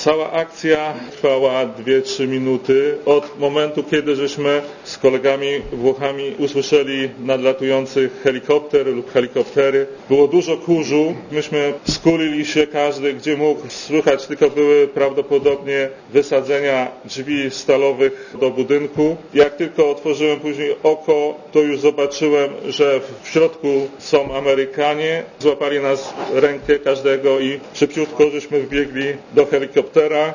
Cała akcja trwała 2-3 minuty od momentu, kiedy żeśmy z kolegami Włochami usłyszeli nadlatujący helikopter lub helikoptery. Było dużo kurzu, myśmy skulili się każdy gdzie mógł, słychać tylko były prawdopodobnie wysadzenia drzwi stalowych do budynku. Jak tylko otworzyłem później oko, to już zobaczyłem, że w środku są Amerykanie. Złapali nas rękę każdego i szybciutko żeśmy wbiegli do helikoptera.